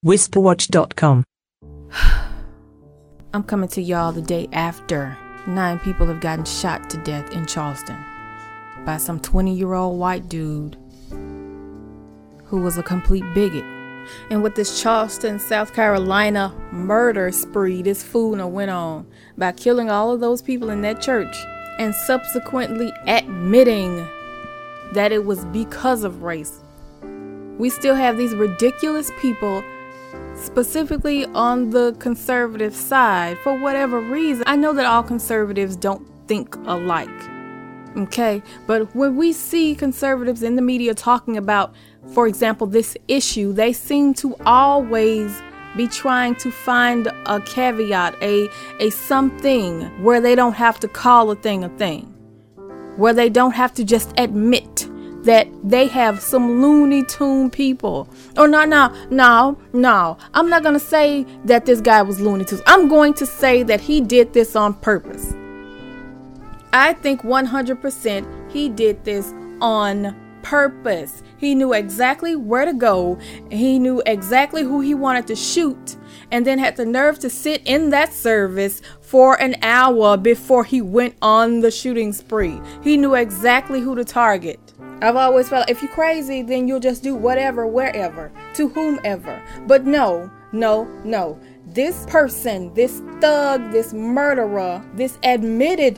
whisperwatch.com. I'm coming to y'all the day after 9 people have gotten shot to death in Charleston by some 20-year-old white dude who was a complete bigot. And with this Charleston, South Carolina murder spree this fool went on by killing all of those people in that church and subsequently admitting that it was because of race. We still have these ridiculous people, specifically on the conservative side, for whatever reason. I know that all conservatives don't think alike, okay? But when we see conservatives in the media talking about, for example, this issue, they seem to always be trying to find a caveat, a something where they don't have to call a thing, where they don't have to just admit that they have some Looney Tune people. Oh, no. I'm not going to say that this guy was Looney Tunes. I'm going to say that he did this on purpose. I think 100% he did this on purpose. He knew exactly where to go. He knew exactly who he wanted to shoot, and then had the nerve to sit in that service for an hour before he went on the shooting spree. He knew exactly who to target. I've always felt if you're crazy, then you'll just do whatever, wherever, to whomever. But no. This person, this thug, this murderer, this admitted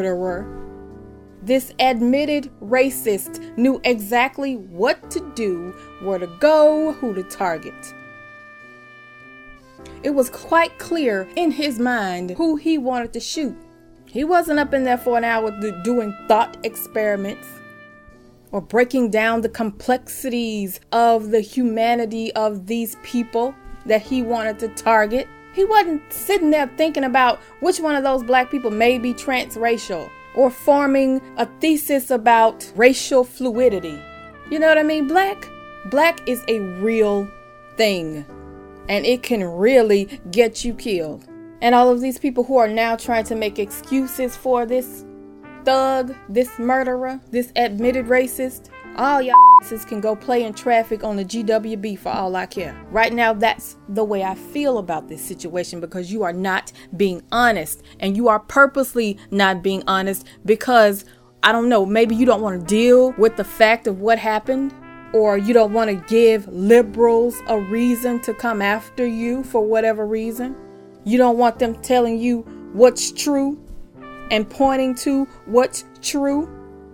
racist knew exactly what to do, where to go, who to target. It was quite clear in his mind who he wanted to shoot. He wasn't up in there for an hour doing thought experiments or breaking down the complexities of the humanity of these people that he wanted to target. He wasn't sitting there thinking about which one of those black people may be transracial or forming a thesis about racial fluidity. You know what I mean? Black is a real thing, and it can really get you killed. And all of these people who are now trying to make excuses for this thug, this murderer, this admitted racist, all y'all can go play in traffic on the GWB for all I care. Right now, that's the way I feel about this situation, because you are not being honest, and you are purposely not being honest because, I don't know, maybe you don't want to deal with the fact of what happened, or you don't want to give liberals a reason to come after you for whatever reason. You don't want them telling you what's true and pointing to what's true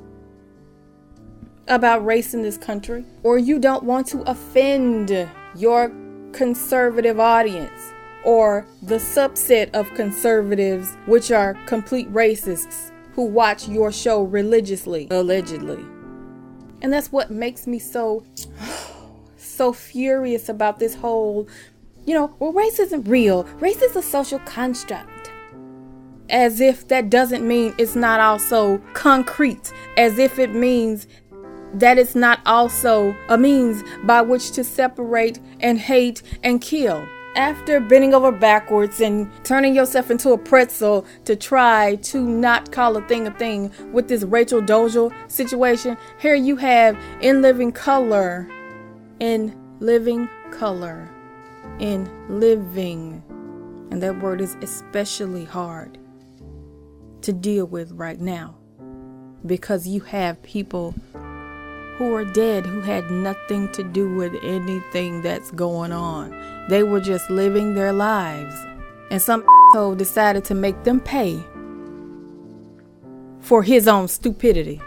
about race in this country. Or you don't want to offend your conservative audience, or the subset of conservatives, which are complete racists who watch your show religiously, allegedly. And that's what makes me so furious about this whole, race isn't real. Race is a social construct. As if that doesn't mean it's not also concrete. As if it means that it's not also a means by which to separate and hate and kill. After bending over backwards and turning yourself into a pretzel to try to not call a thing with this Rachel Dolezal situation, here you have in living color, and that word is especially hard to deal with right now, because you have people who are dead who had nothing to do with anything that's going on. They were just living their lives, and some asshole decided to make them pay for his own stupidity.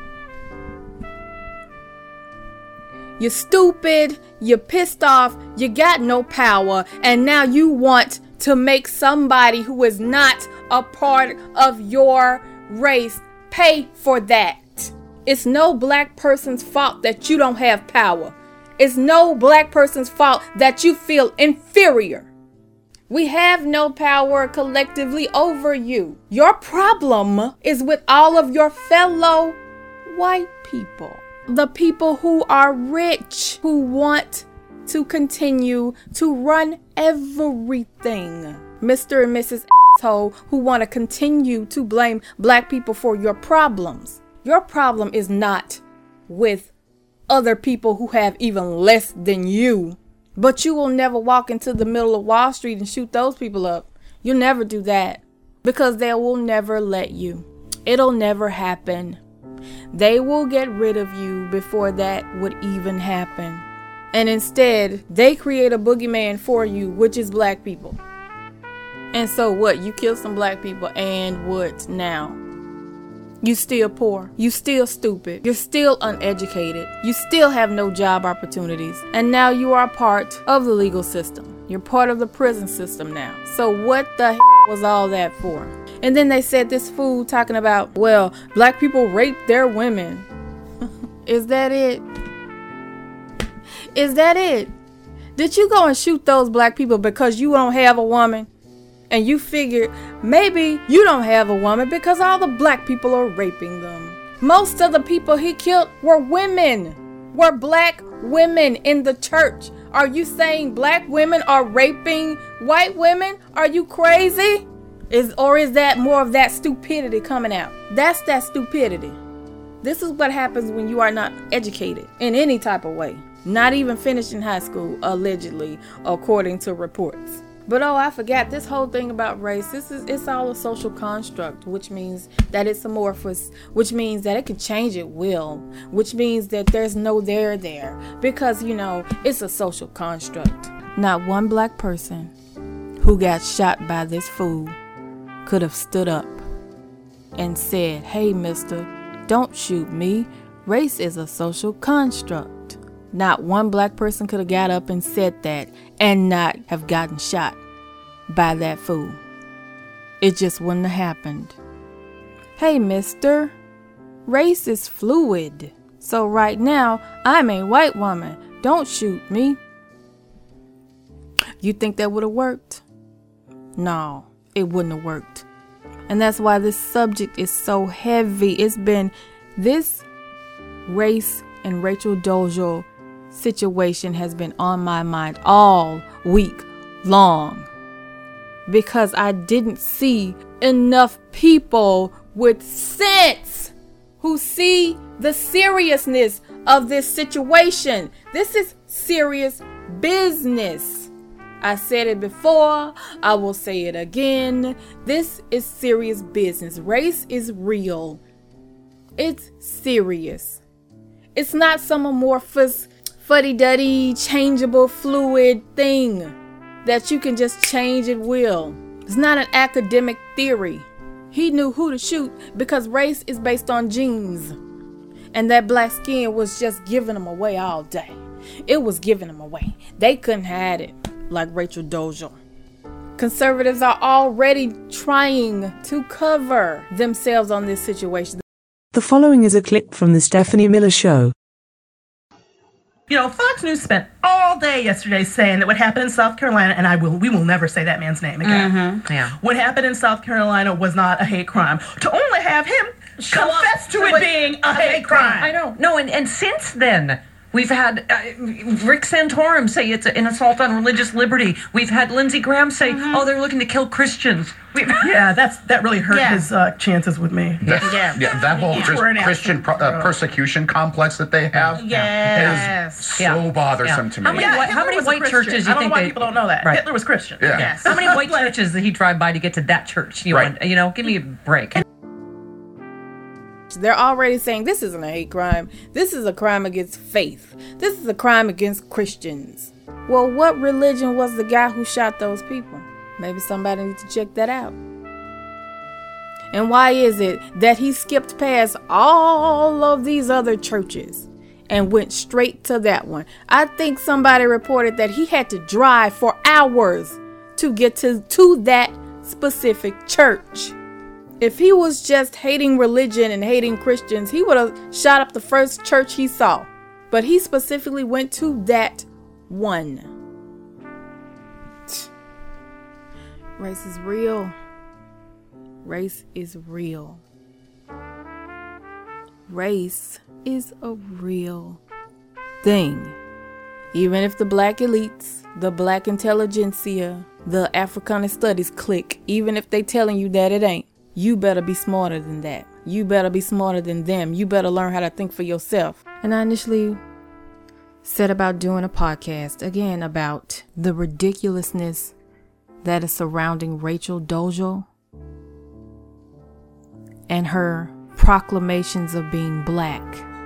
You're stupid, you're pissed off, you got no power, and now you want to make somebody who is not a part of your race pay for that. It's no black person's fault that you don't have power. It's no black person's fault that you feel inferior. We have no power collectively over you. Your problem is with all of your fellow white people. The people who are rich, who want to continue to run everything. Mr. and Mrs. Asshole who want to continue to blame black people for your problems. Your problem is not with other people who have even less than you But you will never walk into the middle of Wall Street and shoot those people up. You'll never do that because they will never let you. It'll never happen. They will get rid of you before that would even happen. And instead, they create a boogeyman for you, which is black people. And so what? You kill some black people and what now? You still poor. You still stupid. You're still uneducated. You still have no job opportunities. And now you are part of the legal system. You're part of the prison system now. So what the was all that for? And then they said this fool talking about, well, black people rape their women. Is that it? Is that it? Did you go and shoot those black people because you don't have a woman? And you figured maybe you don't have a woman because all the black people are raping them. Most of the people he killed were women, were black women in the church. Are you saying black women are raping white women? Are you crazy? Or is that more of that stupidity coming out? That's that stupidity. This is what happens when you are not educated in any type of way. Not even finishing high school, allegedly, according to reports. But I forgot this whole thing about race. It's all a social construct, which means that it's amorphous, which means that it can change at will, which means that there's no there, because, it's a social construct. Not one black person who got shot by this fool could have stood up and said, hey, mister, don't shoot me. Race is a social construct. Not one black person could have got up and said that and not have gotten shot by that fool. It just wouldn't have happened. Hey, mister, race is fluid. So right now, I'm a white woman. Don't shoot me. You think that would have worked? No, it wouldn't have worked. And that's why this subject is so heavy. It's been this race and Rachel Dolezal situation has been on my mind all week long because I didn't see enough people with sense who see the seriousness of this situation. This is serious business. I said it before, I will say it again. This is serious business. Race is real. It's serious. It's not some amorphous fuddy-duddy, changeable, fluid thing that you can just change at will. It's not an academic theory. He knew who to shoot because race is based on genes. And that black skin was just giving them away all day. It was giving them away. They couldn't hide it like Rachel Dolezal. Conservatives are already trying to cover themselves on this situation. The following is a clip from The Stephanie Miller Show. Fox News spent all day yesterday saying that what happened in South Carolina, and we will never say that man's name again. Mm-hmm. Yeah. What happened in South Carolina was not a hate crime. To only have him confess to it being a hate crime. I know. No, and since then, we've had Rick Santorum say it's an assault on religious liberty. We've had Lindsey Graham say, they're looking to kill Christians. That really hurt his chances with me. That whole Christian persecution complex that they have is so bothersome to me. How many white churches you I don't think know why people don't know that. Right. Hitler was Christian. Yeah. Yes. How many white churches did he drive by to get to that church? Right. Give me a break. They're already saying this isn't a hate crime. This is a crime against faith. This is a crime against Christians. Well, what religion was the guy who shot those people? Maybe somebody needs to check that out. And why is it that he skipped past all of these other churches and went straight to that one? I think somebody reported that he had to drive for hours to get to that specific church. If he was just hating religion and hating Christians, he would have shot up the first church he saw. But he specifically went to that one. Race is real. Race is real. Race is a real thing. Even if the black elites, the black intelligentsia, the Africana studies clique, even if they telling you that it ain't, you better be smarter than that. You better be smarter than them. You better learn how to think for yourself. And I initially set about doing a podcast again about the ridiculousness that is surrounding Rachel Dolezal and her proclamations of being black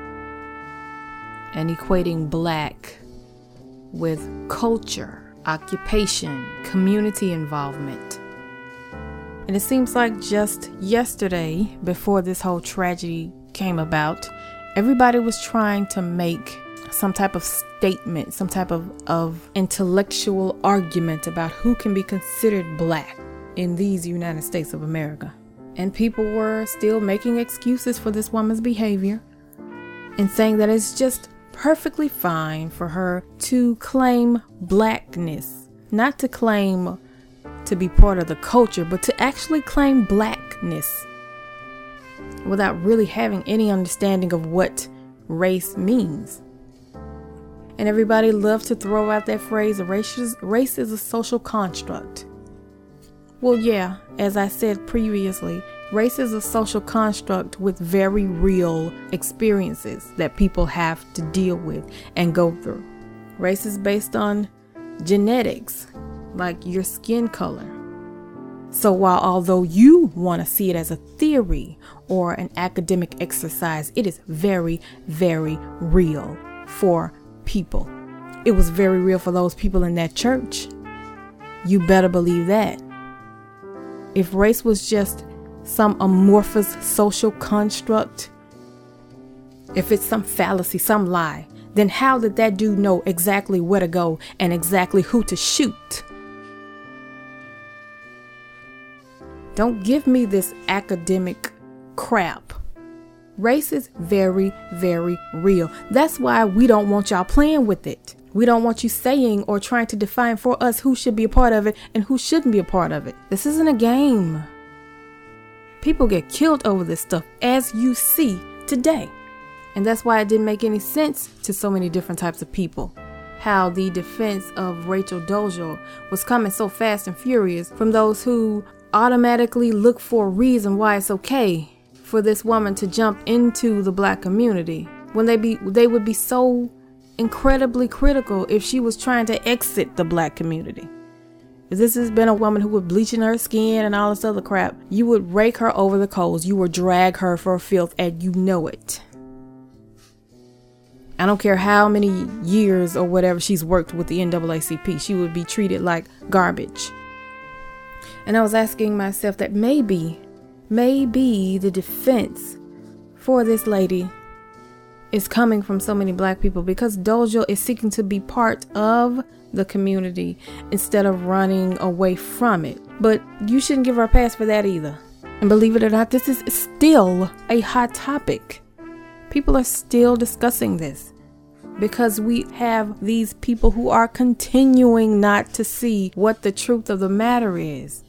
and equating black with culture, occupation, community involvement. And it seems like just yesterday, before this whole tragedy came about, everybody was trying to make some type of statement, some type of intellectual argument about who can be considered black in these United States of America. And people were still making excuses for this woman's behavior and saying that it's just perfectly fine for her to claim blackness, not to claim to be part of the culture, but to actually claim blackness without really having any understanding of what race means. And everybody loves to throw out that phrase, race is a social construct. Well, yeah, as I said previously, race is a social construct with very real experiences that people have to deal with and go through. Race is based on genetics, like your skin color. So although you want to see it as a theory or an academic exercise, it is very, very real for people. It was very real for those people in that church. You better believe that. If race was just some amorphous social construct, if it's some fallacy, some lie, then how did that dude know exactly where to go and exactly who to shoot? Don't give me this academic crap. Race is very, very real. That's why we don't want y'all playing with it. We don't want you saying or trying to define for us who should be a part of it and who shouldn't be a part of it. This isn't a game. People get killed over this stuff, as you see today. And that's why it didn't make any sense to so many different types of people. How the defense of Rachel Dolezal was coming so fast and furious from those who automatically look for a reason why it's okay for this woman to jump into the black community when they would be so incredibly critical if she was trying to exit the black community. If this has been a woman who was bleaching her skin and all this other crap, you would rake her over the coals. You would drag her for filth, and you know it. I don't care how many years or whatever she's worked with the NAACP. She would be treated like garbage. And I was asking myself that maybe the defense for this lady is coming from so many black people because Dolezal is seeking to be part of the community instead of running away from it. But you shouldn't give her a pass for that either. And believe it or not, this is still a hot topic. People are still discussing this because we have these people who are continuing not to see what the truth of the matter is.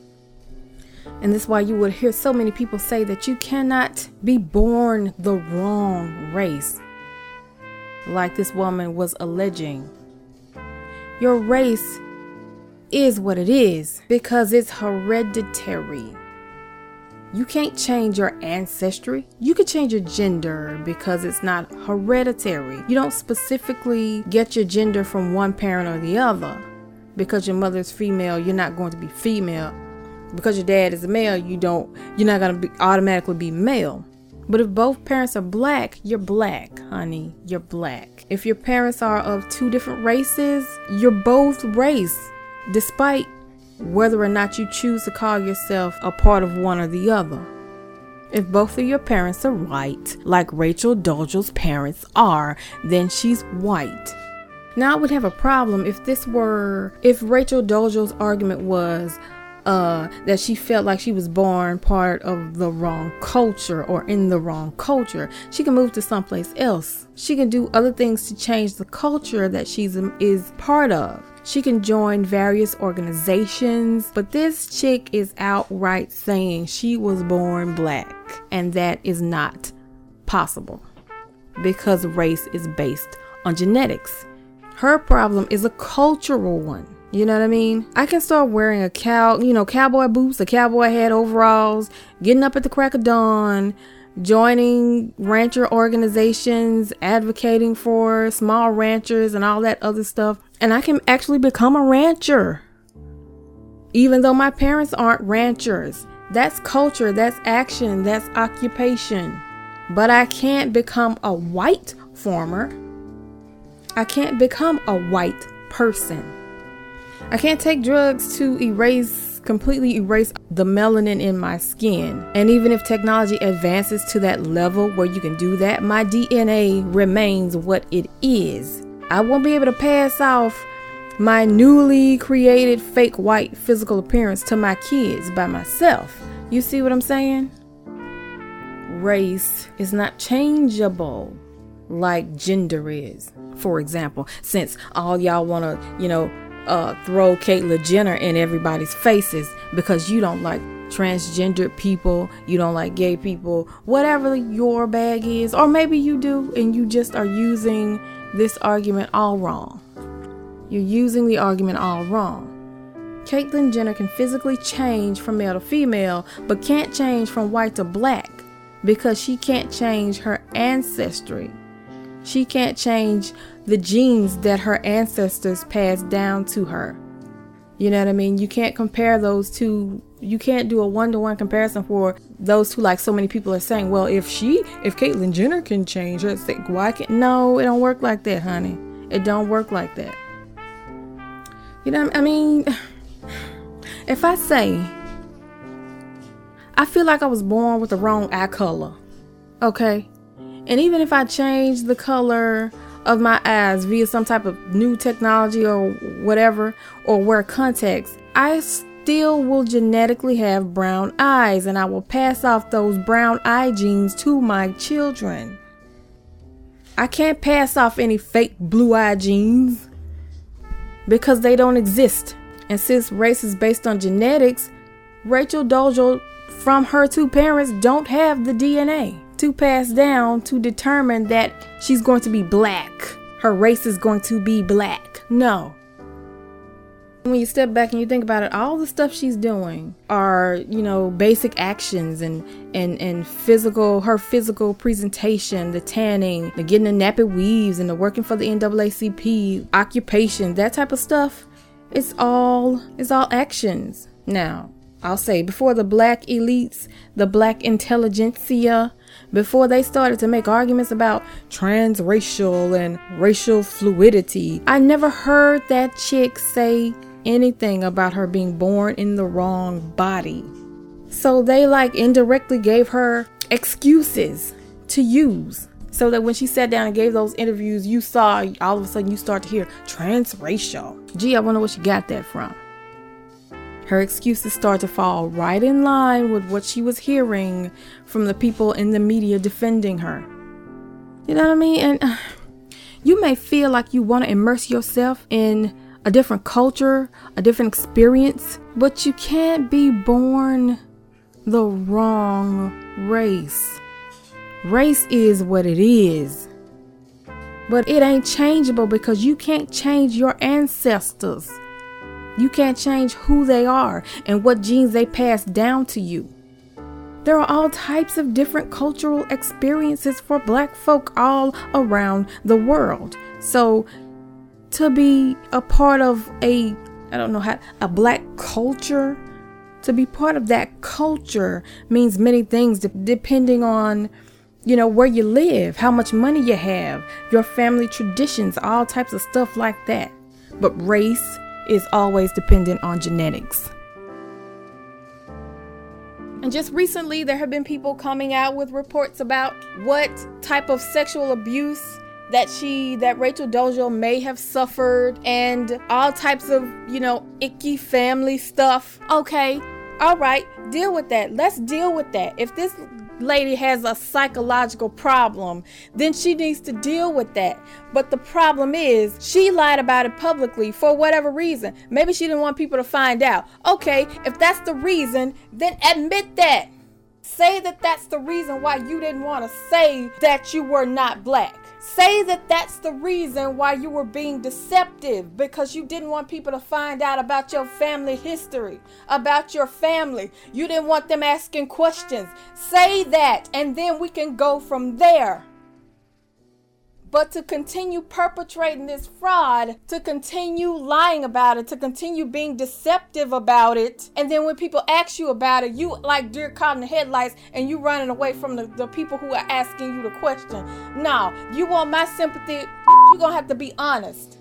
And this is why you would hear so many people say that you cannot be born the wrong race, like this woman was alleging. Your race is what it is because it's hereditary. You can't change your ancestry. You can change your gender because it's not hereditary. You don't specifically get your gender from one parent or the other. Because your mother's female, you're not going to be female. Because your dad is a male, you're not going to automatically be male. But if both parents are black, you're black, honey. You're black. If your parents are of two different races, you're both race, despite whether or not you choose to call yourself a part of one or the other. If both of your parents are white, like Rachel Dolezal's parents are, then she's white. Now I would have a problem if Rachel Dolezal's argument was that she felt like she was born part of the wrong culture or in the wrong culture. She can move to someplace else. She can do other things to change the culture that is part of. She can join various organizations, but this chick is outright saying she was born black, and that is not possible because race is based on genetics. Her problem is a cultural one. You know what I mean? I can start wearing cowboy boots, a cowboy hat, overalls, getting up at the crack of dawn, joining rancher organizations, advocating for small ranchers and all that other stuff. And I can actually become a rancher, even though my parents aren't ranchers. That's culture, that's action, that's occupation. But I can't become a white farmer. I can't become a white person. I can't take drugs to completely erase the melanin in my skin. And even if technology advances to that level where you can do that, my DNA remains what it is. I won't be able to pass off my newly created fake white physical appearance to my kids by myself. You see what I'm saying? Race is not changeable like gender is. For example, since all y'all want to, throw Caitlyn Jenner in everybody's faces because you don't like transgendered people, you don't like gay people, whatever your bag is, or maybe you do and you just are using this argument all wrong. You're using the argument all wrong. Caitlyn Jenner can physically change from male to female, but can't change from white to black because she can't change her ancestry. She can't change the genes that her ancestors passed down to her. You know what I mean? You can't compare those two. You can't do a one-to-one comparison for those two, like so many people are saying. Well, if Caitlyn Jenner can change her, why can't? No, it don't work like that, honey. It don't work like that. You know what I mean? If I say, I feel like I was born with the wrong eye color, okay? And even if I change the color of my eyes via some type of new technology or whatever, or wear contacts, I still will genetically have brown eyes, and I will pass off those brown eye genes to my children. I can't pass off any fake blue eye genes because they don't exist. And since race is based on genetics, Rachel Dolezal from her two parents don't have the DNA to pass down to determine that she's going to be black. Her race is going to be black. No. When you step back and you think about it, all the stuff she's doing are, basic actions and physical, her physical presentation, the tanning, the getting the nappy weaves and the working for the NAACP, occupation, that type of stuff. It's all actions. Now, I'll say before the black elites, the black intelligentsia, before they started to make arguments about transracial and racial fluidity, I never heard that chick say anything about her being born in the wrong body. So they indirectly gave her excuses to use. So that when she sat down and gave those interviews, you saw all of a sudden you start to hear transracial. Gee, I wonder where she got that from. Her excuses start to fall right in line with what she was hearing from the people in the media defending her. You know what I mean? And you may feel like you want to immerse yourself in a different culture, a different experience, but you can't be born the wrong race. Race is what it is. But it ain't changeable because you can't change your ancestors. You can't change who they are and what genes they pass down to you. There are all types of different cultural experiences for black folk all around the world. So to be a part of a black culture, to be part of that culture means many things depending on where you live, how much money you have, your family traditions, all types of stuff like that. But race is always dependent on genetics. And just recently, there have been people coming out with reports about what type of sexual abuse that Rachel Dolezal may have suffered and all types of, icky family stuff. Okay, all right, deal with that. Let's deal with that. If this lady has a psychological problem, then she needs to deal with that. But the problem is she lied about it publicly for whatever reason. Maybe she didn't want people to find out. Okay, if that's the reason, then admit that. Say that that's the reason why you didn't want to say that you were not black. Say that that's the reason why you were being deceptive, because you didn't want people to find out about your family history, about your family. You didn't want them asking questions. Say that, and then we can go from there. But to continue perpetrating this fraud, to continue lying about it, to continue being deceptive about it, and then when people ask you about it, you like deer caught in the headlights and you running away from the people who are asking you the question. No, you want my sympathy, you're gonna have to be honest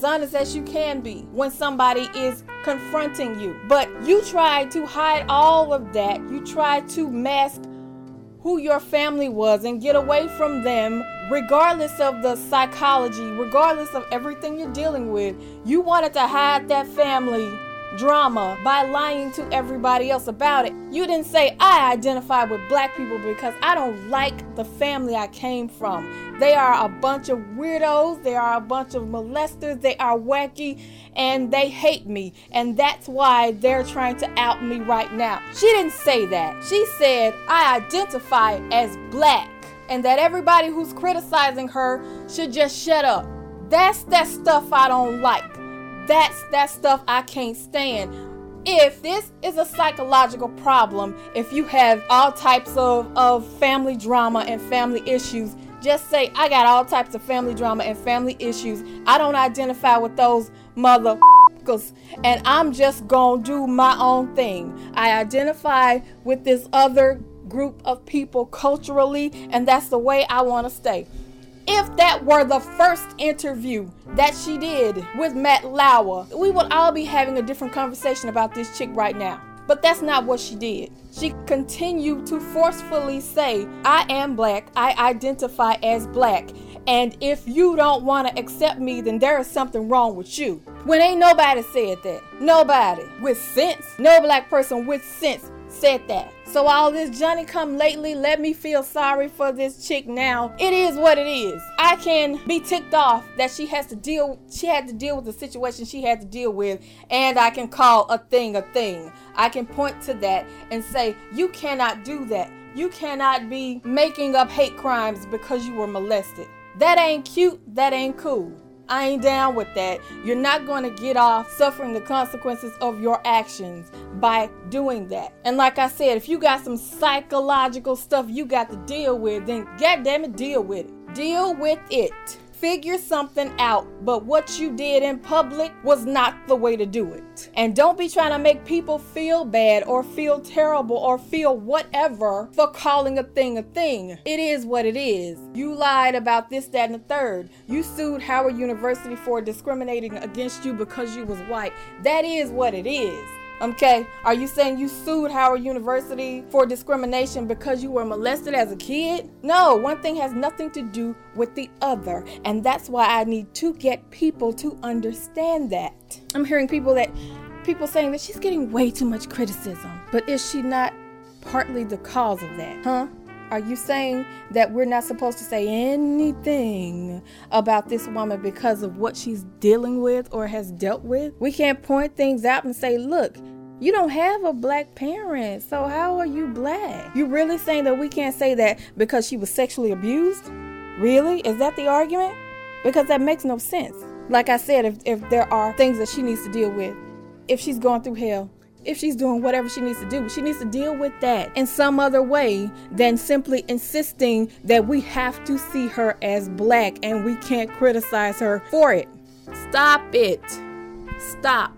as you can be when somebody is confronting you. But you try to hide all of that. You try to mask who your family was and get away from them, regardless of the psychology, regardless of everything you're dealing with. You wanted to hide that family drama by lying to everybody else about it. You didn't say, I identify with black people because I don't like the family I came from. They are a bunch of weirdos. They are a bunch of molesters. They are wacky and they hate me. And that's why they're trying to out me right now. She didn't say that. She said, I identify as black and that everybody who's criticizing her should just shut up. That's that stuff I don't like. That's that stuff I can't stand. If this is a psychological problem, if you have all types of family drama and family issues, just say, I got all types of family drama and family issues. I don't identify with those motherfuckers, and I'm just gonna do my own thing. I identify with this other group of people culturally, and that's the way I want to stay. If that were the first interview that she did with Matt Lauer, we would all be having a different conversation about this chick right now. But that's not what she did. She continued to forcefully say, I am black, I identify as black, and if you don't want to accept me, then there is something wrong with you. When ain't nobody said that. Nobody with sense, no black person with sense said that. So all this Johnny come lately, let me feel sorry for this chick now. It is what it is. I can be ticked off that she had to deal with the situation she had to deal with, and I can call a thing a thing. I can point to that and say, you cannot do that. You cannot be making up hate crimes because you were molested. That ain't cute. That ain't cool. I ain't down with that. You're not going to get off suffering the consequences of your actions by doing that. And like I said, if you got some psychological stuff you got to deal with, then goddammit, deal with it. Deal with it. Figure something out. But what you did in public was not the way to do it. And don't be trying to make people feel bad or feel terrible or feel whatever for calling a thing a thing. It is what it is. You lied about this, that, and the third. You sued Howard University for discriminating against you because you was white. That is what it is. Okay, are you saying you sued Howard University for discrimination because you were molested as a kid? No, one thing has nothing to do with the other. And that's why I need to get people to understand that. I'm hearing people saying that she's getting way too much criticism. But is she not partly the cause of that? Huh? Are you saying that we're not supposed to say anything about this woman because of what she's dealing with or has dealt with? We can't point things out and say, look, you don't have a black parent, so how are you black? You really saying that we can't say that because she was sexually abused? Really? Is that the argument? Because that makes no sense. Like I said, if there are things that she needs to deal with, if she's going through hell, if she's doing whatever she needs to do, she needs to deal with that in some other way than simply insisting that we have to see her as black and we can't criticize her for it. Stop it. Stop.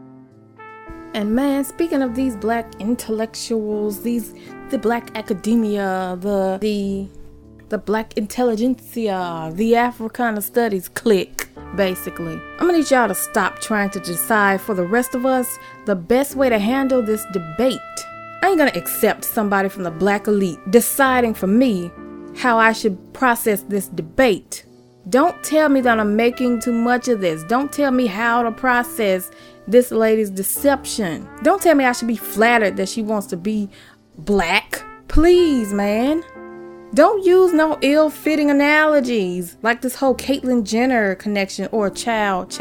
And man, speaking of these black intellectuals, the black academia, the black intelligentsia, the Africana studies clique, basically. I'm gonna need y'all to stop trying to decide for the rest of us the best way to handle this debate. I ain't gonna accept somebody from the black elite deciding for me how I should process this debate. Don't tell me that I'm making too much of this. Don't tell me how to process this lady's deception. Don't tell me I should be flattered that she wants to be black. Please, man. Don't use no ill-fitting analogies like this whole Caitlyn Jenner connection or child.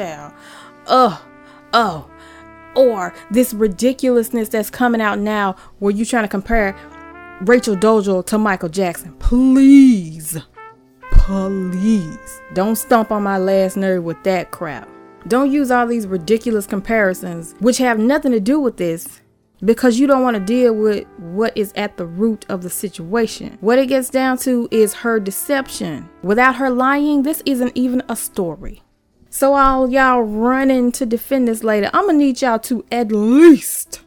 Or this ridiculousness that's coming out now where you're trying to compare Rachel Dolezal to Michael Jackson. Please. please don't stomp on my last nerve with that crap. Don't use all these ridiculous comparisons, which have nothing to do with this, because you don't want to deal with what is at the root of the situation. What it gets down to is her deception. Without her lying, this isn't even a story. So all y'all running to defend this lady, I'm gonna need y'all to at least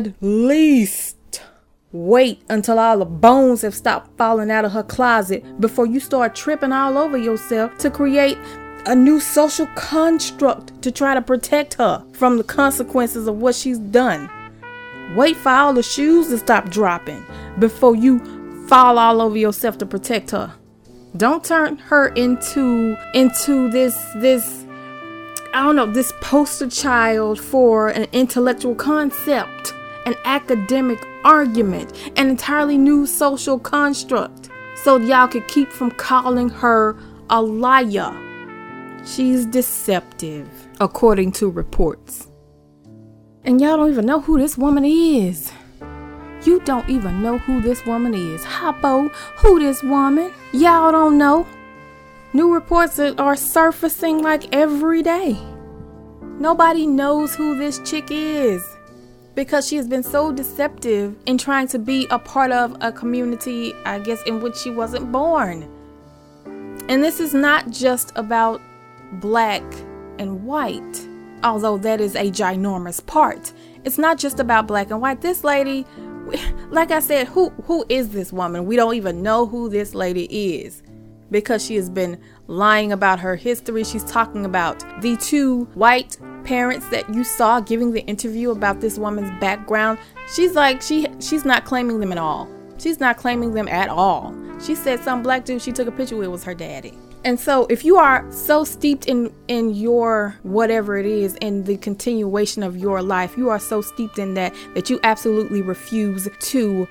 wait until all the bones have stopped falling out of her closet before you start tripping all over yourself to create a new social construct to try to protect her from the consequences of what she's done. Wait for all the shoes to stop dropping before you fall all over yourself to protect her. Don't turn her into this poster child for an intellectual concept, an academic argument, an entirely new social construct, so y'all could keep from calling her a liar. She's deceptive, according to reports. And y'all don't even know who this woman is. You don't even know who this woman is. Hoppo, who this woman? Y'all don't know. New reports are surfacing like every day. Nobody knows who this chick is because she has been so deceptive in trying to be a part of a community, I guess, in which she wasn't born. And this is not just about black and white, although that is a ginormous part. It's not just about black and white. This lady, like I said, who is this woman? We don't even know who this lady is because she has been lying about her history. She's talking about the two white parents that you saw giving the interview about this woman's background. She's like, she's not claiming them at all. She's not claiming them at all. She said some black dude she took a picture with was her daddy. And so if you are so steeped in your whatever it is, in the continuation of your life, you are so steeped in that you absolutely refuse to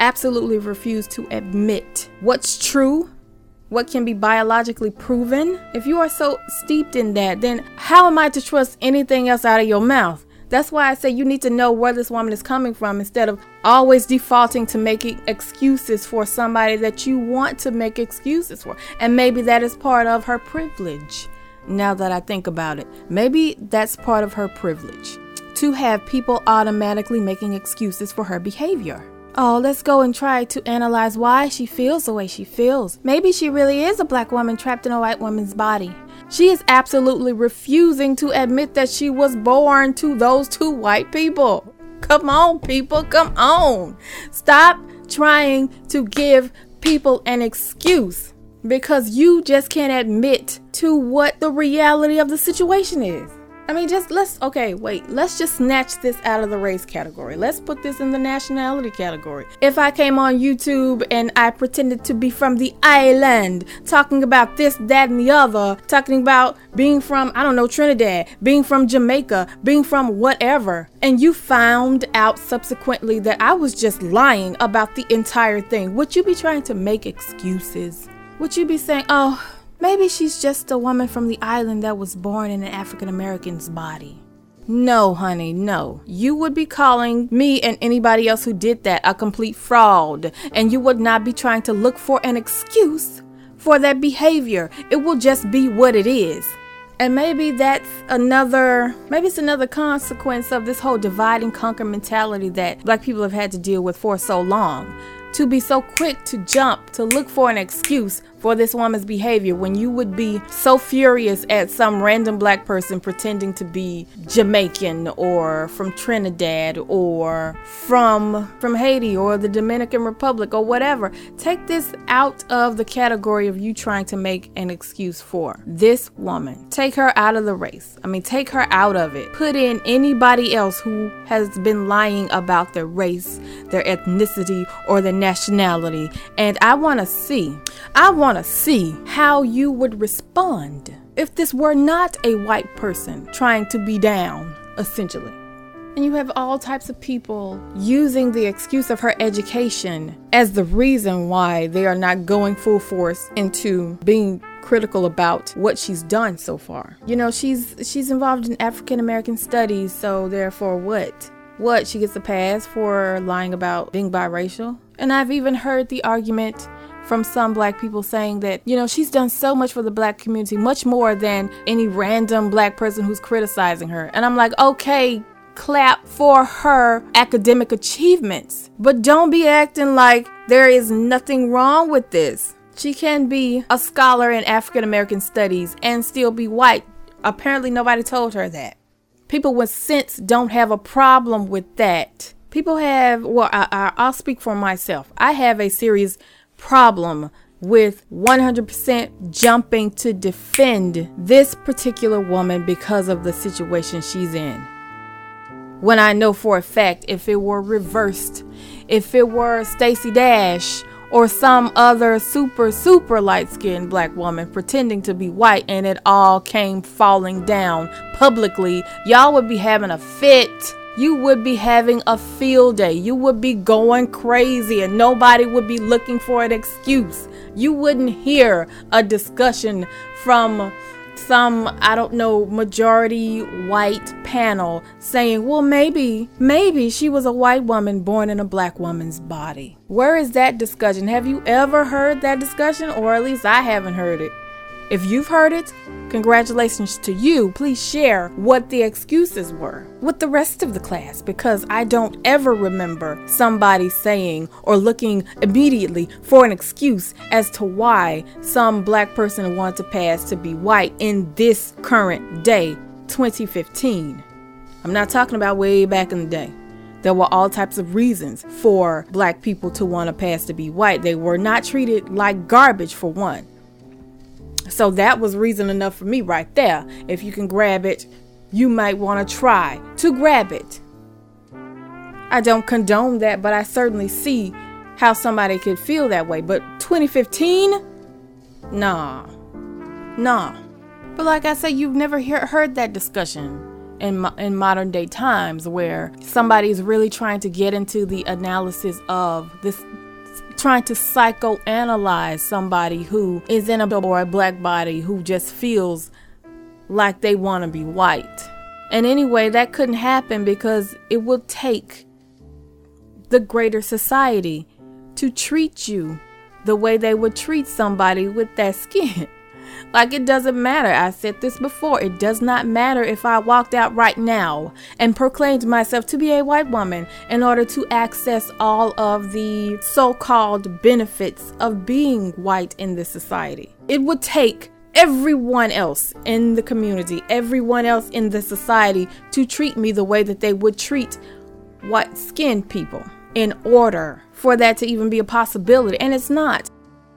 admit what's true, what can be biologically proven. If you are so steeped in that, then how am I to trust anything else out of your mouth? That's why I say you need to know where this woman is coming from instead of always defaulting to making excuses for somebody that you want to make excuses for. And maybe that is part of her privilege. Now that I think about it, maybe that's part of her privilege, to have people automatically making excuses for her behavior. Oh, let's go and try to analyze why she feels the way she feels. Maybe she really is a black woman trapped in a white woman's body. She is absolutely refusing to admit that she was born to those two white people. Come on, people, come on. Stop trying to give people an excuse because you just can't admit to what the reality of the situation is. I mean, let's just snatch this out of the race category. Let's put this in the nationality category. If I came on YouTube and I pretended to be from the island, talking about this, that, and the other, talking about being from, Trinidad, being from Jamaica, being from whatever, and you found out subsequently that I was just lying about the entire thing, would you be trying to make excuses? Would you be saying, oh, maybe she's just a woman from the island that was born in an African American's body? No, honey, no. You would be calling me and anybody else who did that a complete fraud. And you would not be trying to look for an excuse for that behavior. It will just be what it is. And maybe it's another consequence of this whole divide and conquer mentality that black people have had to deal with for so long. To be so quick to jump to look for an excuse for this woman's behavior when you would be so furious at some random black person pretending to be Jamaican or from Trinidad or from Haiti or the Dominican Republic or whatever. Take this out of the category of you trying to make an excuse for this woman. Take her out of the race. Take her out of it. Put in anybody else who has been lying about their race, their ethnicity, or their nationality. And I want to see how you would respond if this were not a white person trying to be down, essentially. And you have all types of people using the excuse of her education as the reason why they are not going full force into being critical about what she's done so far. She's involved in African American studies, so therefore what? She gets a pass for lying about being biracial? And I've even heard the argument from some black people saying that, she's done so much for the black community, much more than any random black person who's criticizing her. And I'm like, okay, clap for her academic achievements, but don't be acting like there is nothing wrong with this. She can be a scholar in African American studies and still be white. Apparently nobody told her that. People with sense don't have a problem with that. People have, I'll speak for myself. I have a serious problem with 100% jumping to defend this particular woman because of the situation she's in. When I know for a fact, if it were reversed, if it were Stacey Dash or some other super light-skinned black woman pretending to be white and it all came falling down publicly, y'all would be having a fit. You would be having a field day. You would be going crazy and nobody would be looking for an excuse. You wouldn't hear a discussion from some, majority white panel saying, well, maybe she was a white woman born in a black woman's body. Where is that discussion? Have you ever heard that discussion? Or at least I haven't heard it. If you've heard it, congratulations to you. Please share what the excuses were with the rest of the class, because I don't ever remember somebody saying or looking immediately for an excuse as to why some black person wanted to pass to be white in this current day, 2015. I'm not talking about way back in the day. There were all types of reasons for black people to want to pass to be white. They were not treated like garbage, for one. So that was reason enough for me right there. If you can grab it, you might want to try to grab it. I don't condone that, but I certainly see how somebody could feel that way. But 2015? Nah. But like I said, you've never heard that discussion in modern day times where somebody's really trying to get into the analysis of this, trying to psychoanalyze somebody who is in a black body who just feels like they want to be white. And anyway, that couldn't happen because it will take the greater society to treat you the way they would treat somebody with that skin. Like, it doesn't matter. I said this before. It does not matter if I walked out right now and proclaimed myself to be a white woman in order to access all of the so-called benefits of being white in this society. It would take everyone else in the community, everyone else in the society to treat me the way that they would treat white-skinned people in order for that to even be a possibility. And it's not.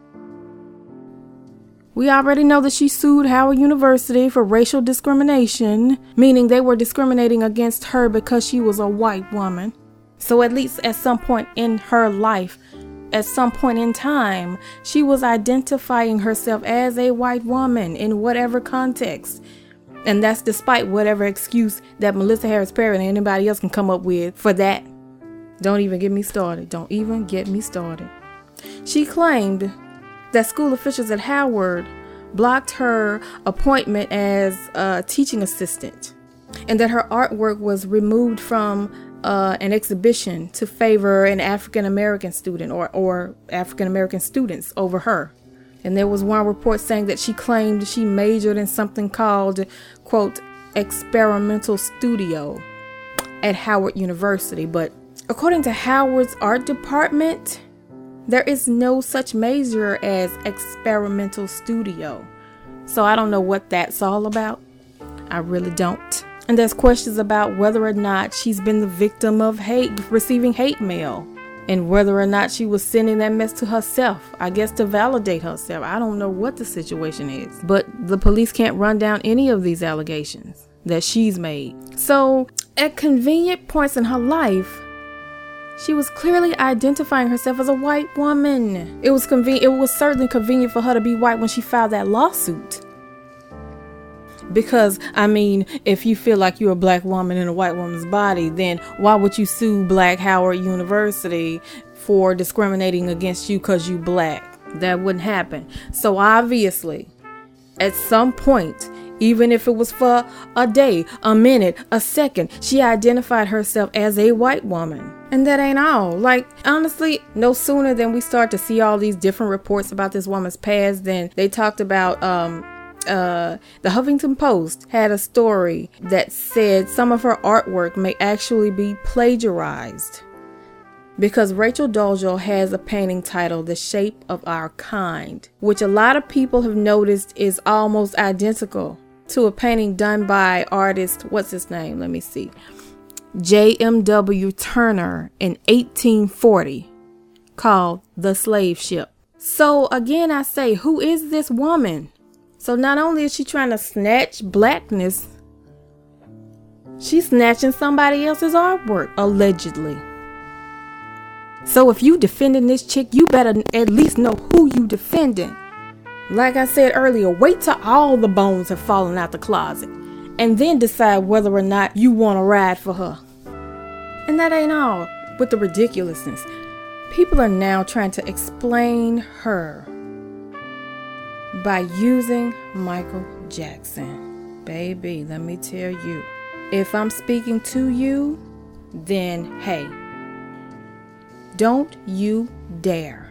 We already know that she sued Howard University for racial discrimination, meaning they were discriminating against her because she was a white woman. So at least at some point in her life, at some point in time, she was identifying herself as a white woman in whatever context. And that's despite whatever excuse that Melissa Harris Perry and anybody else can come up with for that. Don't even get me started. Don't even get me started. She claimed that school officials at Howard blocked her appointment as a teaching assistant and that her artwork was removed from an exhibition to favor an African-American student or African-American students over her. And there was one report saying that she claimed she majored in something called, quote, experimental studio at Howard University. But according to Howard's art department, there is no such major as experimental studio. So I don't know what that's all about. I really don't. And there's questions about whether or not she's been the victim of hate, receiving hate mail, and whether or not she was sending that mess to herself, I guess to validate herself. I don't know what the situation is, but the police can't run down any of these allegations that she's made. So at convenient points in her life, she was clearly identifying herself as a white woman. It was convenient. It was certainly convenient for her to be white when she filed that lawsuit. Because, I mean, if you feel like you're a black woman in a white woman's body, then why would you sue Black Howard University for discriminating against you because you black? That wouldn't happen. So obviously, at some point, even if it was for a day, a minute, a second, she identified herself as a white woman. And that ain't all. Like, honestly, no sooner than we start to see all these different reports about this woman's past than they talked about, the Huffington Post had a story that said some of her artwork may actually be plagiarized. Because Rachel Dolezal has a painting titled The Shape of Our Kind, which a lot of people have noticed is almost identical to a painting done by artist, what's his name? Let me see. J.M.W. Turner in 1840, called The Slave Ship. So again, I say, who is this woman? So not only is she trying to snatch blackness, she's snatching somebody else's artwork, allegedly. So if you defending this chick, you better at least know who you defending. Like I said earlier, wait till all the bones have fallen out the closet and then decide whether or not you want to ride for her. And that ain't all with the ridiculousness. People are now trying to explain her by using Michael Jackson. Baby, let me tell you, if I'm speaking to you, then hey, don't you dare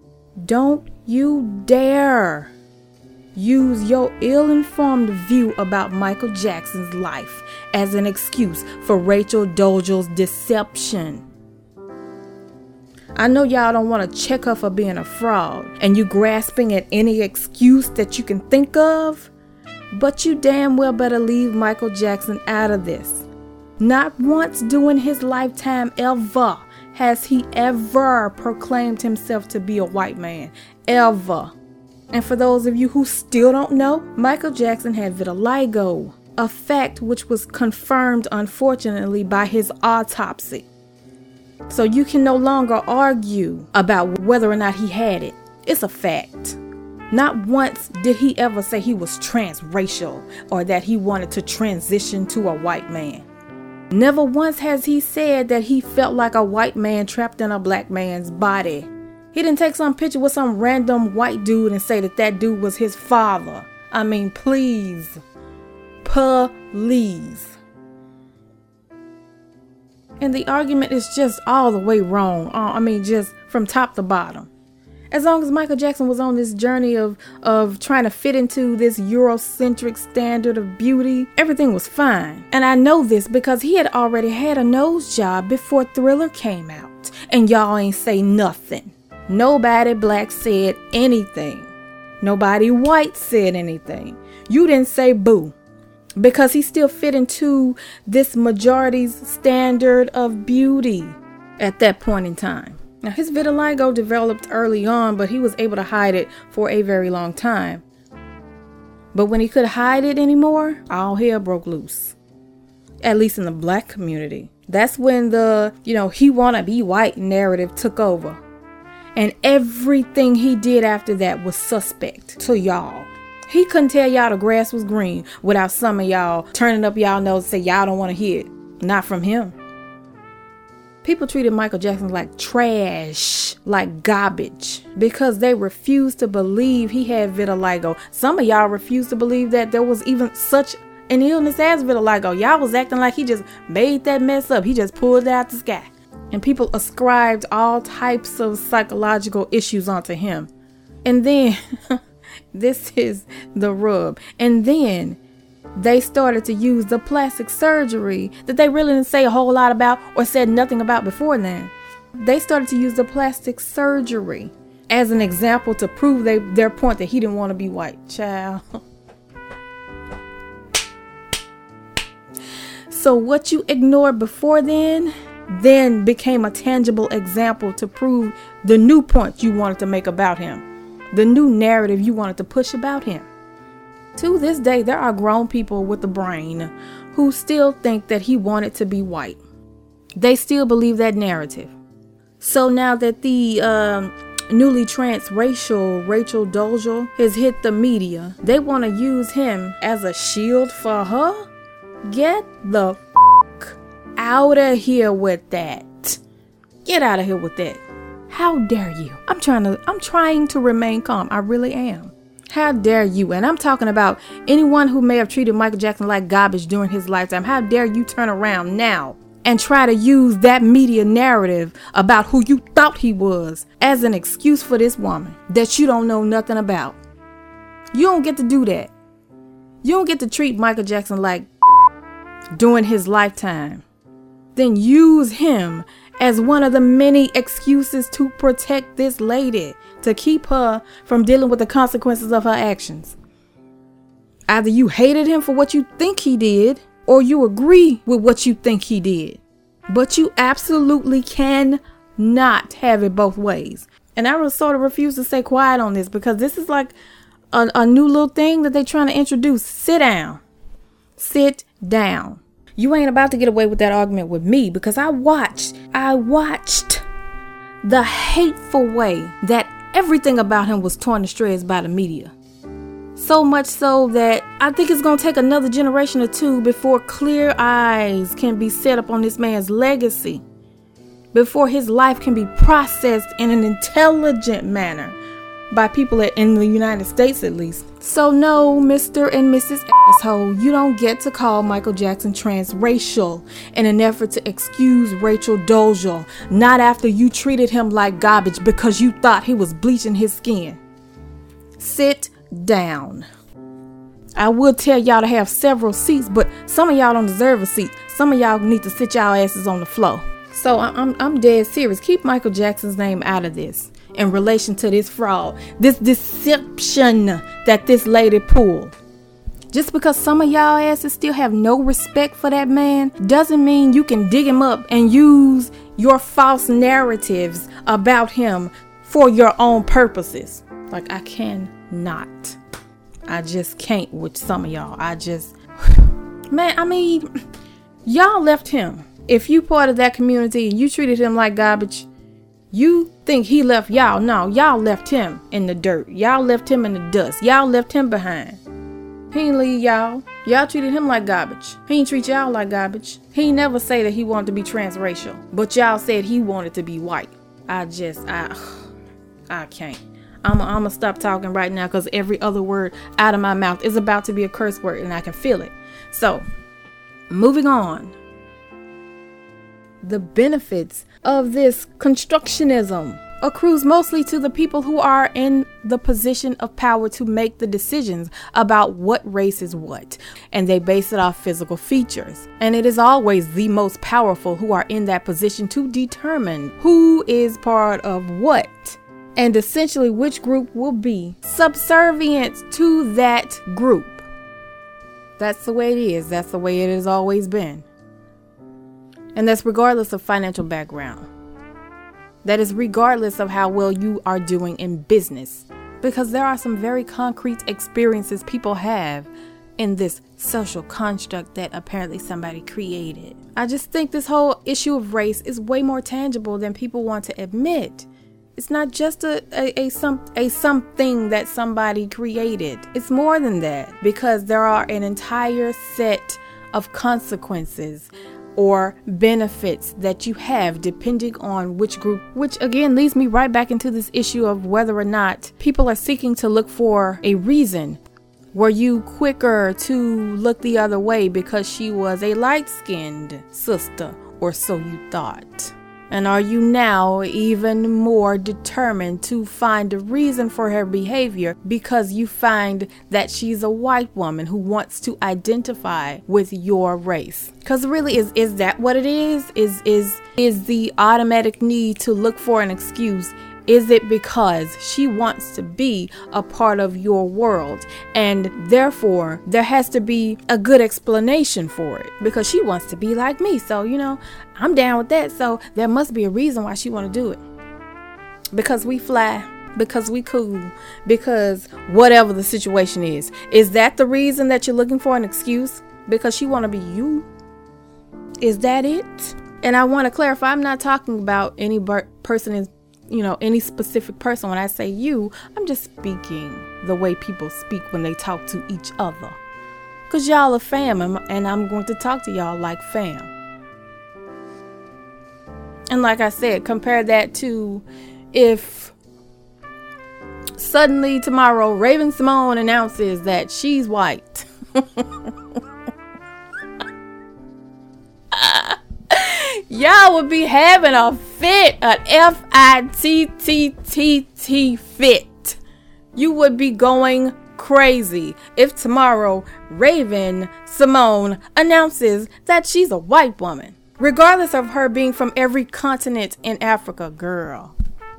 use your ill-informed view about Michael Jackson's life as an excuse for Rachel Dolezal's deception. I know y'all don't want to check her for being a fraud, and you grasping at any excuse that you can think of, but you damn well better leave Michael Jackson out of this. Not once during his lifetime ever has he ever proclaimed himself to be a white man. Ever. And for those of you who still don't know, Michael Jackson had vitiligo, a fact which was confirmed, unfortunately, by his autopsy. So you can no longer argue about whether or not he had it. It's a fact. Not once did he ever say he was transracial or that he wanted to transition to a white man. Never once has he said that he felt like a white man trapped in a black man's body. He didn't take some picture with some random white dude and say that that dude was his father. I mean, please. Please. And the argument is just all the way wrong. I mean, just from top to bottom. As long as Michael Jackson was on this journey of trying to fit into this Eurocentric standard of beauty, everything was fine. And I know this because he had already had a nose job before Thriller came out. And y'all ain't say nothing. Nobody black said anything. Nobody white said anything. You didn't say boo. Because he still fit into this majority's standard of beauty at that point in time. Now, his vitiligo developed early on, but he was able to hide it for a very long time. But when he couldn't hide it anymore, all hell broke loose. At least in the black community. That's when the, he wanna be white narrative took over. And everything he did after that was suspect to y'all. He couldn't tell y'all the grass was green without some of y'all turning up y'all nose and say y'all don't want to hear it. Not from him. People treated Michael Jackson like trash, like garbage, because they refused to believe he had vitiligo. Some of y'all refused to believe that there was even such an illness as vitiligo. Y'all was acting like he just made that mess up. He just pulled it out the sky. And people ascribed all types of psychological issues onto him. And then, this is the rub. And then they started to use the plastic surgery that they really didn't say a whole lot about or said nothing about before then. They started to use the plastic surgery as an example to prove their point that he didn't want to be white. Child. So what you ignored before then became a tangible example to prove the new point you wanted to make about him. The new narrative you wanted to push about him. To this day, there are grown people with a brain who still think that he wanted to be white. They still believe that narrative. So now that the newly transracial Rachel Dolezal has hit the media, they want to use him as a shield for her? Get the f*** out of here with that. Get out of here with that. How dare you? I'm trying to remain calm. I really am. How dare you? And I'm talking about anyone who may have treated Michael Jackson like garbage during his lifetime. How dare you turn around now and try to use that media narrative about who you thought he was as an excuse for this woman that you don't know nothing about. You don't get to do that. You don't get to treat Michael Jackson like during his lifetime. Then use him as one of the many excuses to protect this lady, to keep her from dealing with the consequences of her actions. Either you hated him for what you think he did, or you agree with what you think he did. But you absolutely cannot have it both ways. And I sort of refuse to stay quiet on this, because this is like a new little thing that they're trying to introduce. Sit down. Sit down. You ain't about to get away with that argument with me, because I watched the hateful way that everything about him was torn to shreds by the media. So much so that I think it's going to take another generation or two before clear eyes can be set up on this man's legacy, before his life can be processed in an intelligent manner by people in the United States, at least. So no, Mr. and Mrs. Asshole, you don't get to call Michael Jackson transracial in an effort to excuse Rachel Dolezal, not after you treated him like garbage because you thought he was bleaching his skin. Sit down. I would tell y'all to have several seats, but some of y'all don't deserve a seat. Some of y'all need to sit y'all asses on the floor. So I'm dead serious. Keep Michael Jackson's name out of this in relation to this fraud, this deception that this lady pulled. Just because some of y'all asses still have no respect for that man doesn't mean you can dig him up and use your false narratives about him for your own purposes. Like, I cannot. I just can't with some of y'all. Man, I mean, y'all left him. If you part of that community and you treated him like garbage, you think he left y'all. No, y'all left him in the dirt. Y'all left him in the dust. Y'all left him behind. He ain't leave y'all. Y'all treated him like garbage. He ain't treat y'all like garbage. He never say that he wanted to be transracial, but y'all said he wanted to be white. I can't. I'm gonna stop talking right now, because every other word out of my mouth is about to be a curse word, and I can feel it. So, moving on. The benefits of this constructionism accrues mostly to the people who are in the position of power to make the decisions about what race is what, and they base it off physical features. And it is always the most powerful who are in that position to determine who is part of what, and essentially which group will be subservient to that group. That's the way it is. That's the way it has always been. And that's regardless of financial background. That is regardless of how well you are doing in business. Because there are some very concrete experiences people have in this social construct that apparently somebody created. I just think this whole issue of race is way more tangible than people want to admit. It's not just a something that somebody created. It's more than that, because there are an entire set of consequences or benefits that you have depending on which group, which again leads me right back into this issue of whether or not people are seeking to look for a reason. Were you quicker to look the other way because she was a light-skinned sister, or so you thought? And are you now even more determined to find a reason for her behavior because you find that she's a white woman who wants to identify with your race? Because really, is that what it is? Is the automatic need to look for an excuse? Is it because she wants to be a part of your world, and therefore there has to be a good explanation for it because she wants to be like me? So, I'm down with that. So there must be a reason why she want to do it. Because we fly, because we cool, because whatever the situation is. Is that the reason that you're looking for an excuse? Because she want to be you? Is that it? And I want to clarify, I'm not talking about any person in any specific person. When I say you, I'm just speaking the way people speak when they talk to each other. Because y'all are fam, and I'm going to talk to y'all like fam. And like I said, compare that to if suddenly tomorrow Raven-Symoné announces that she's white. Y'all would be having a fit, an F-I-T-T-T-T fit. You would be going crazy if tomorrow Raven Simone announces that she's a white woman. Regardless of her being from every continent in Africa, girl,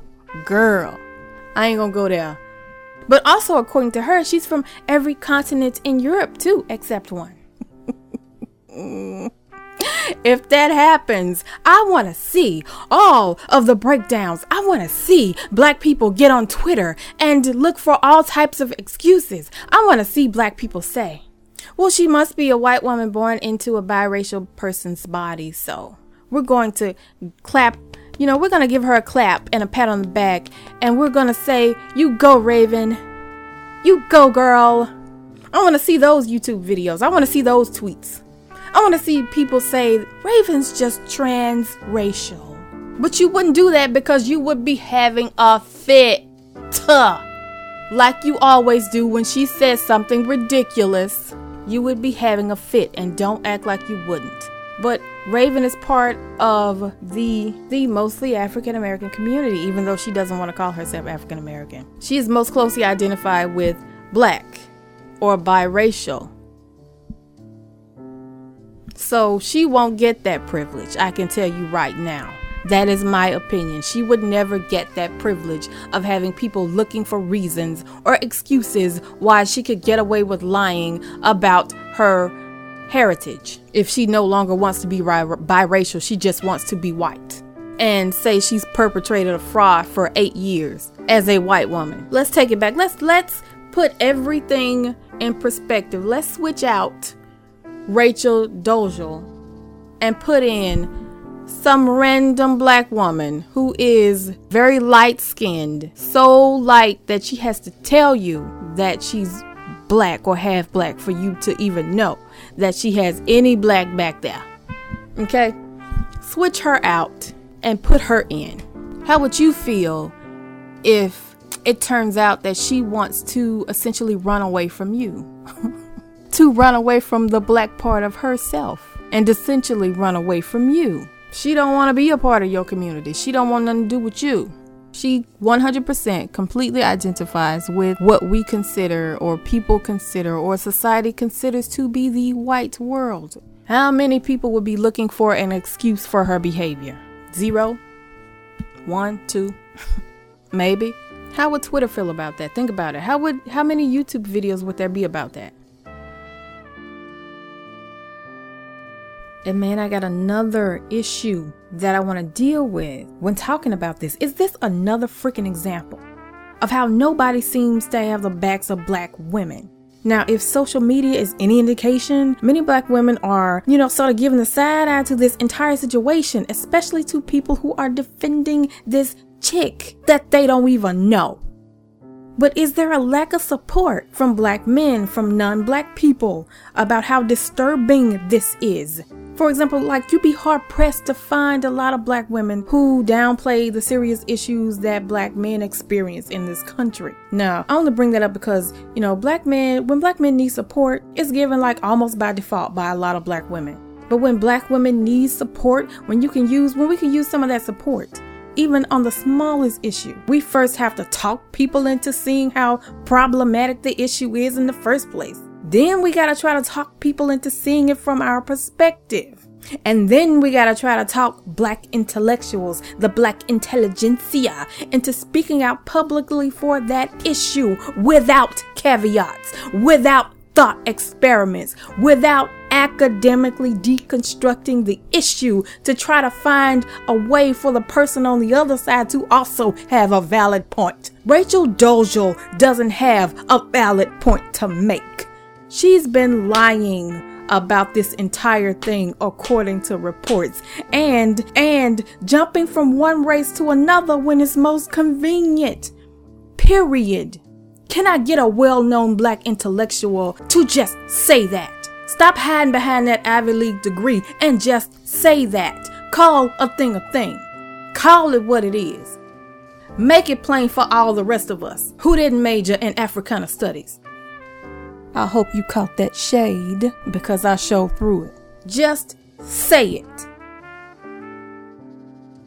I ain't gonna go there. But also, according to her, she's from every continent in Europe too, except one. If that happens, I want to see all of the breakdowns. I want to see black people get on Twitter and look for all types of excuses. I want to see black people say, well, she must be a white woman born into a biracial person's body. So we're going to clap. You know, we're going to give her a clap and a pat on the back. And we're going to say, you go, Raven. You go, girl. I want to see those YouTube videos. I want to see those tweets. I want to see people say, Raven's just transracial. But you wouldn't do that because you would be having a fit. Like you always do when she says something ridiculous. You would be having a fit, and don't act like you wouldn't. But Raven is part of the mostly African American community, even though she doesn't want to call herself African American. She is most closely identified with black or biracial. So she won't get that privilege. I can tell you right now. That is my opinion. She would never get that privilege of having people looking for reasons or excuses why she could get away with lying about her heritage. If she no longer wants to be biracial, she just wants to be white. And say she's perpetrated a fraud for 8 years as a white woman. Let's take it back. Let's put everything in perspective. Let's switch out Rachel Dolezal and put in some random black woman who is very light-skinned, so light that she has to tell you that she's black or half black for you to even know that she has any black back there. Okay? Switch her out and put her in. How would you feel if it turns out that she wants to essentially run away from you? To run away from the black part of herself and essentially run away from you. She don't want to be a part of your community. She don't want nothing to do with you. She 100% completely identifies with what we consider or people consider or society considers to be the white world. How many people would be looking for an excuse for her behavior? 0? 1? 2? Maybe. How would Twitter feel about that? Think about it. How many YouTube videos would there be about that? And man, I got another issue that I want to deal with when talking about this. Is this another freaking example of how nobody seems to have the backs of black women? Now, if social media is any indication, many black women are, sort of giving the side eye to this entire situation, especially to people who are defending this chick that they don't even know. But is there a lack of support from black men, from non-black people about how disturbing this is? For example, you'd be hard-pressed to find a lot of black women who downplay the serious issues that black men experience in this country. Now, I only bring that up because, when black men need support, it's given almost by default by a lot of black women. But when black women need support, when we can use some of that support, even on the smallest issue, we first have to talk people into seeing how problematic the issue is in the first place. Then we gotta try to talk people into seeing it from our perspective. And then we gotta try to talk black intellectuals, the black intelligentsia, into speaking out publicly for that issue without caveats, without thought experiments, without academically deconstructing the issue to try to find a way for the person on the other side to also have a valid point. Rachel Dolezal doesn't have a valid point to make. She's been lying about this entire thing according to reports and jumping from one race to another when it's most convenient. Period. Can I get a well-known black intellectual to just say that? Stop hiding behind that Ivy League degree and just say that. Call a thing a thing. Call it what it is. Make it plain for all the rest of us who didn't major in Africana studies. I hope you caught that shade because I showed through it. Just say it.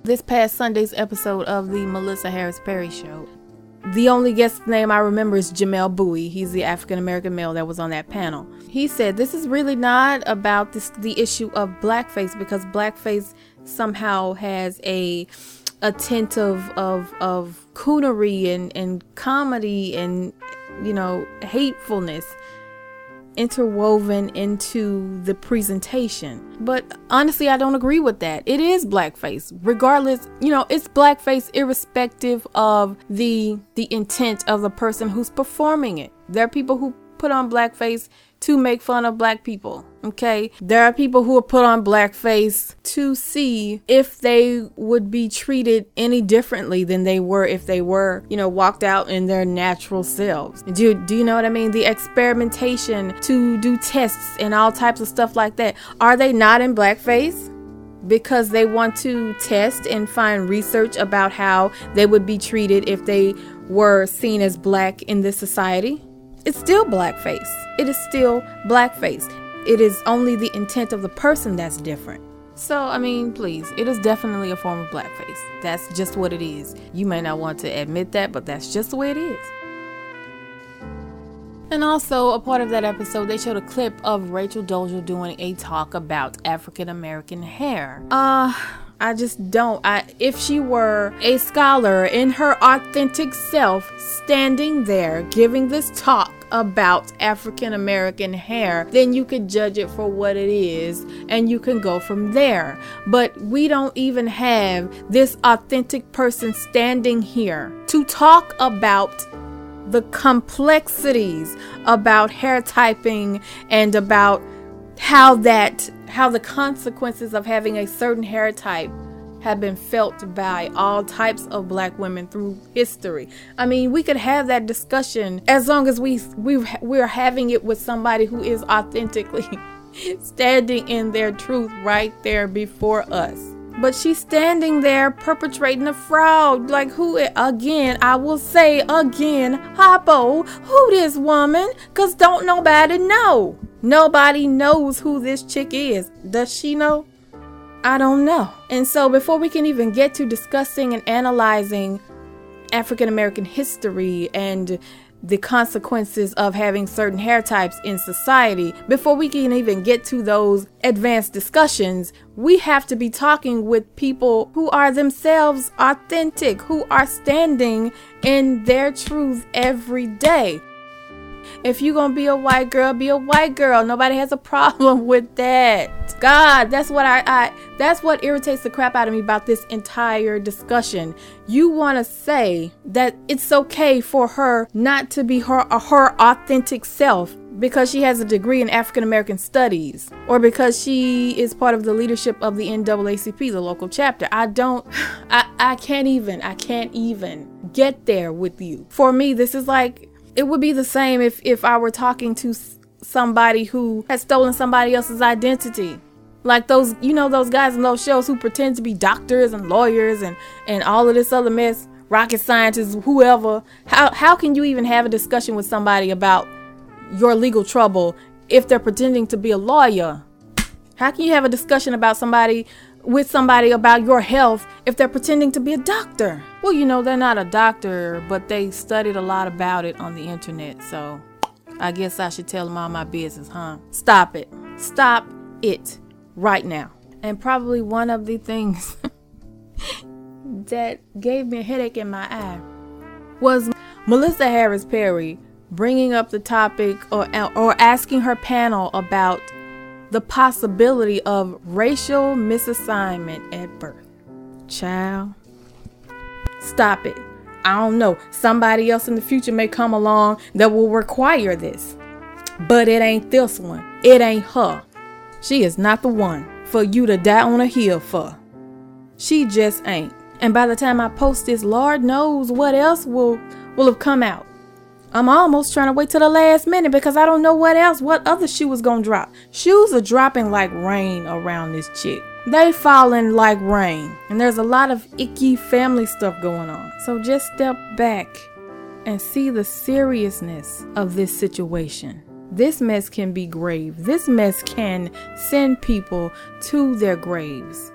this past Sunday's episode of the Melissa Harris Perry Show. The only guest name I remember is Jamel Bowie. He's the African-American male that was on that panel. He said this is really not about the issue of blackface, because blackface somehow has a tint of coonery and comedy and, you know, hatefulness interwoven into the presentation. But honestly, I don't agree with that. It is blackface. Regardless, you know, it's blackface irrespective of the intent of the person who's performing it. There are people who put on blackface to make fun of black people. Okay, there are people who are put on blackface to see if they would be treated any differently than they were if they were, you know, walked out in their natural selves. Do you know what I mean? The experimentation to do tests and all types of stuff like that. Are they not in blackface because they want to test and find research about how they would be treated if they were seen as black in this society? It's still blackface. It is still blackface. It is only the intent of the person that's different. So, I mean, please, it is definitely a form of blackface. That's just what it is. You may not want to admit that, but that's just the way it is. And also, a part of that episode, they showed a clip of Rachel Dolezal doing a talk about African American hair. I just don't. If she were a scholar in her authentic self, standing there giving this talk about African American hair, then you could judge it for what it is and you can go from there. But we don't even have this authentic person standing here to talk about the complexities about hair typing and about how the consequences of having a certain hair type have been felt by all types of black women through history. I mean, we could have that discussion as long as we're having it with somebody who is authentically standing in their truth right there before us. But she's standing there perpetrating a fraud. Like, who, again, I will say again, Hoppo, who this woman? Because don't nobody know. Nobody knows who this chick is. Does she know? I don't know. And so before we can even get to discussing and analyzing African American history and the consequences of having certain hair types in society, before we can even get to those advanced discussions, we have to be talking with people who are themselves authentic, who are standing in their truth every day. If you're gonna be a white girl, be a white girl. Nobody has a problem with that. God, that's what that's what irritates the crap out of me about this entire discussion. You want to say that it's okay for her not to be her authentic self because she has a degree in African American studies or because she is part of the leadership of the NAACP, the local chapter. I can't even get there with you. For me, this is like, it would be the same if I were talking to somebody who has stolen somebody else's identity. Like those guys in those shows who pretend to be doctors and lawyers and all of this other mess, rocket scientists, whoever. How can you even have a discussion with somebody about your legal trouble if they're pretending to be a lawyer? How can you have a discussion about somebody about your health if they're pretending to be a doctor? Well, they're not a doctor, but they studied a lot about it on the internet. So I guess I should tell them all my business, huh? Stop it. Stop it right now. And probably one of the things that gave me a headache in my eye was Melissa Harris Perry bringing up the topic or asking her panel about the possibility of racial misassignment at birth. Child, stop it. I don't know. Somebody else in the future may come along that will require this. But it ain't this one. It ain't her. She is not the one for you to die on a hill for. She just ain't. And by the time I post this, Lord knows what else will have come out. I'm almost trying to wait till the last minute because I don't know what other shoe was going to drop. Shoes are dropping like rain around this chick. They falling like rain. And there's a lot of icky family stuff going on. So just step back and see the seriousness of this situation. This mess can be grave. This mess can send people to their graves.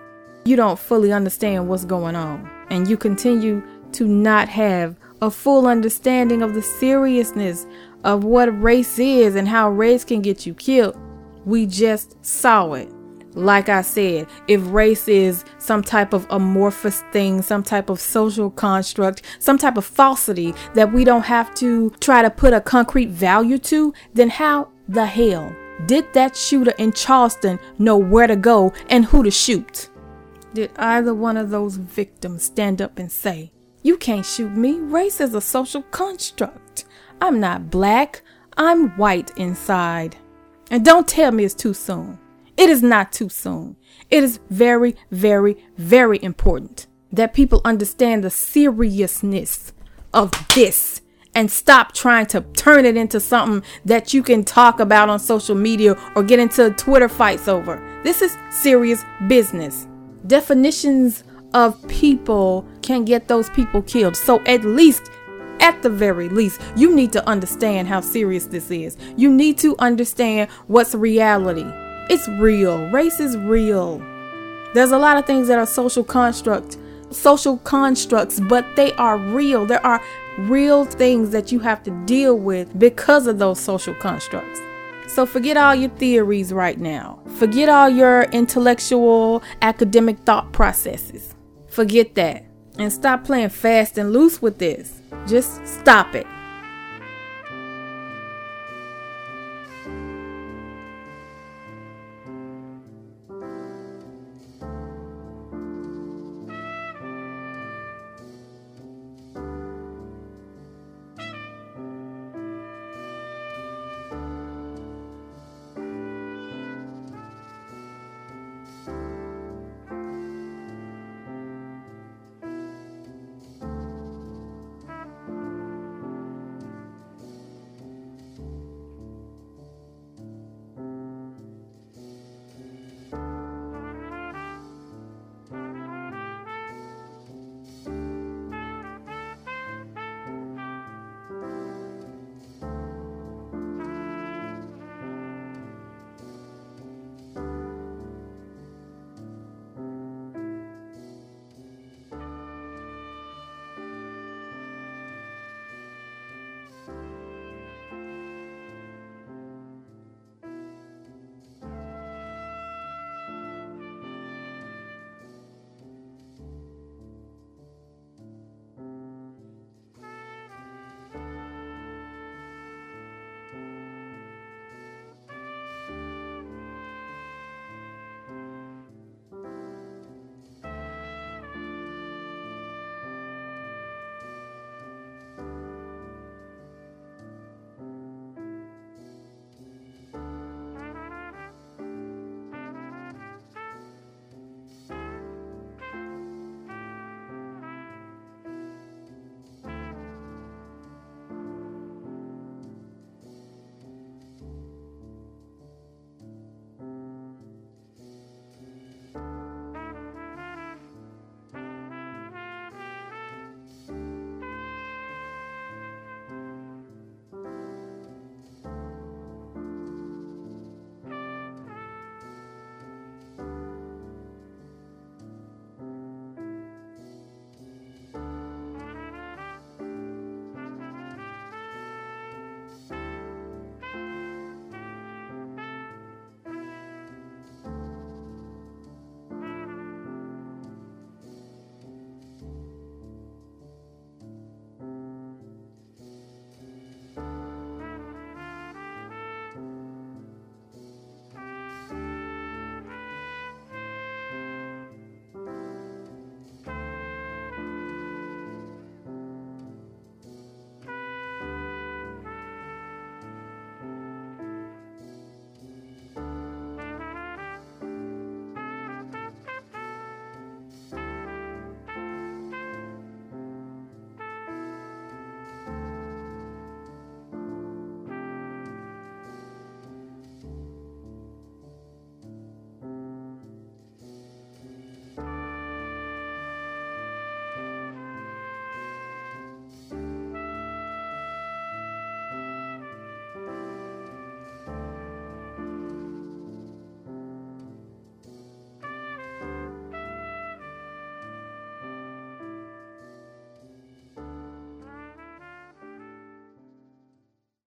you don't fully understand what's going on. And you continue to not have a full understanding of the seriousness of what race is and how race can get you killed. We just saw it. Like I said, if race is some type of amorphous thing, some type of social construct, some type of falsity that we don't have to try to put a concrete value to, then how the hell did that shooter in Charleston know where to go and who to shoot? Did either one of those victims stand up and say, "You can't shoot me. Race is a social construct. I'm not black. I'm white inside." And don't tell me it's too soon. It is not too soon. It is very, very, very important that people understand the seriousness of this and stop trying to turn it into something that you can talk about on social media or get into Twitter fights over. This is serious business. Definitions of people can get those people killed. So at the very least, you need to understand how serious this is. You need to understand what's reality. It's real. Race is real. There's a lot of things that are social constructs, but they are real. There are real things that you have to deal with because of those social constructs. So forget all your theories right now. Forget all your intellectual, academic thought processes. Forget that. And stop playing fast and loose with this. Just stop it.